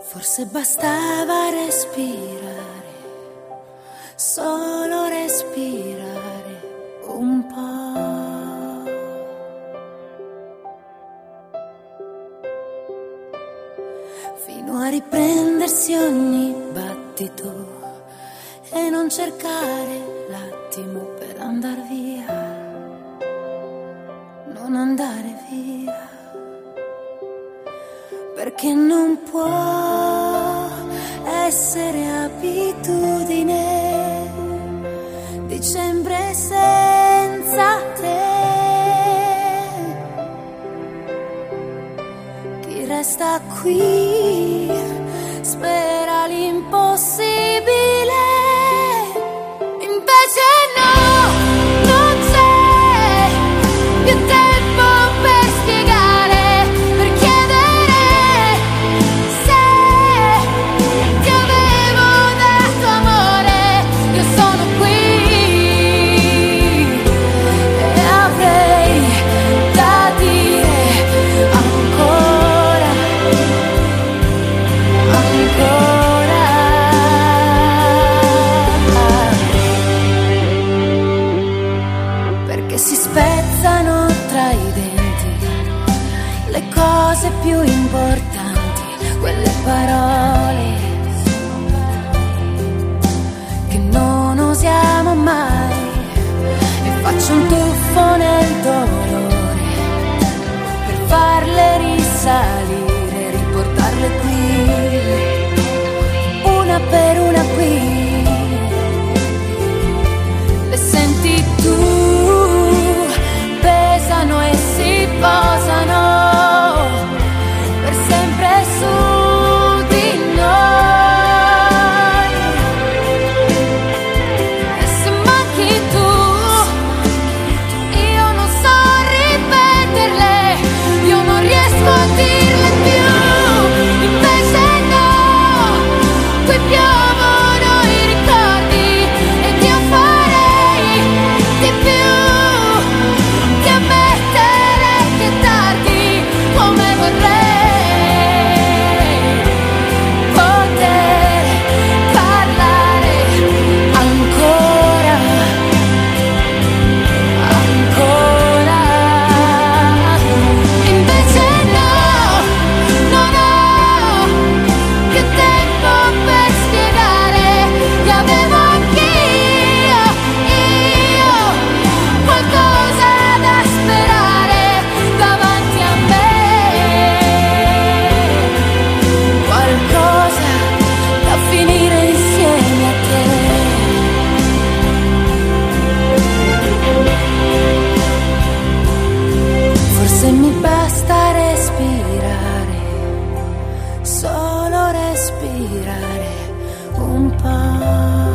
Forse bastava respirare, solo respirare un po'. Fino a riprendersi ogni battito e non cercare l'attimo per andar via, non andare via. Perché non può essere abitudine dicembre senza te. Chi resta qui spera l'impossibile, invece no, non c'è più tempo per spiegare, per chiedere se ti avevo dato amore. Io sono qui e avrei da dire ancora, ancora. Perché si spezzano tra i denti le cose più importanti, quelle parole che non usiamo mai, e faccio un tuffo nel dolore per farle risalire, riportarle qui, una per una qui. Le senti tu, pesano e si posano per sempre su di noi. E se manchi tu, io non so ripeterle, io non riesco a dirle più. Invece no, qui piovono i ricordi ed io farei di più che ammettere che è tardi, come vorrei poter parlare ancora, ancora. Invece no, non ho più tempo per spiegare che avevo anch'io, qualcosa da sperare davanti a me, qualcosa da finire insieme a te. Forse mi basta respirare, solo respirare un po'.